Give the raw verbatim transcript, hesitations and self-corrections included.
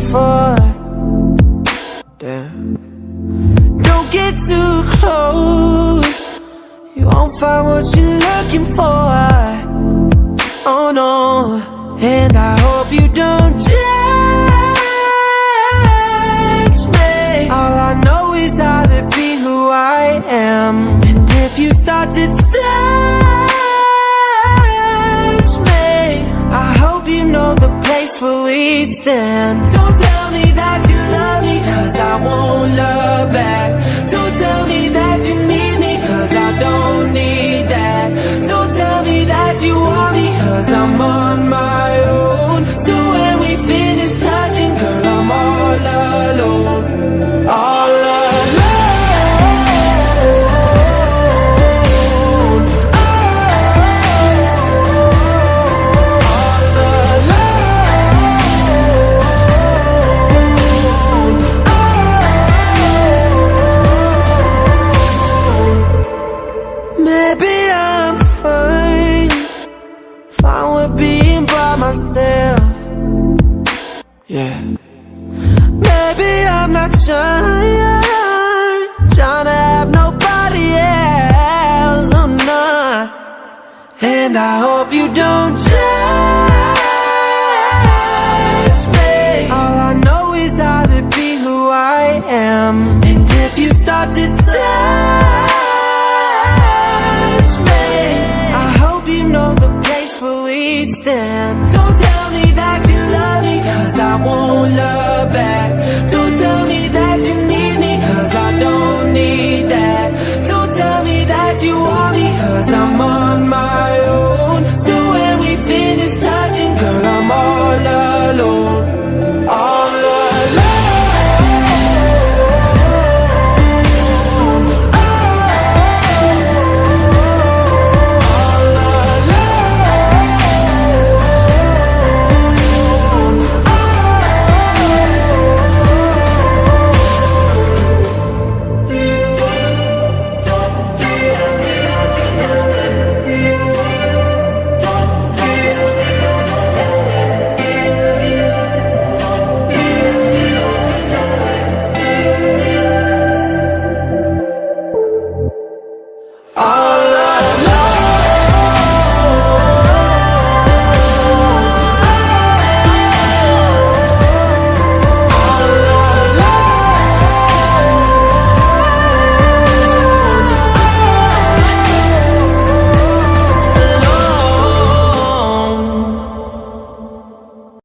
forth. Damn. Don't get too close, you won't find what you're looking for. Oh no. And I hope you don't judge me. All I know is how to be who I am. And if you start to touch me, I hope you know the place where we stand. Don't tell me that you love me, cause I won't love back. Don't tell me that you need me, cause I don't need that. Don't tell me that you want me, cause I'm on my own. So when we finish touching, girl, I'm all alone. All alone. Maybe I'm fine, fine with being by myself. Yeah. Maybe I'm not trying, trying to have nobody else. I'm not. And I hope you don't judge me. All I know is how to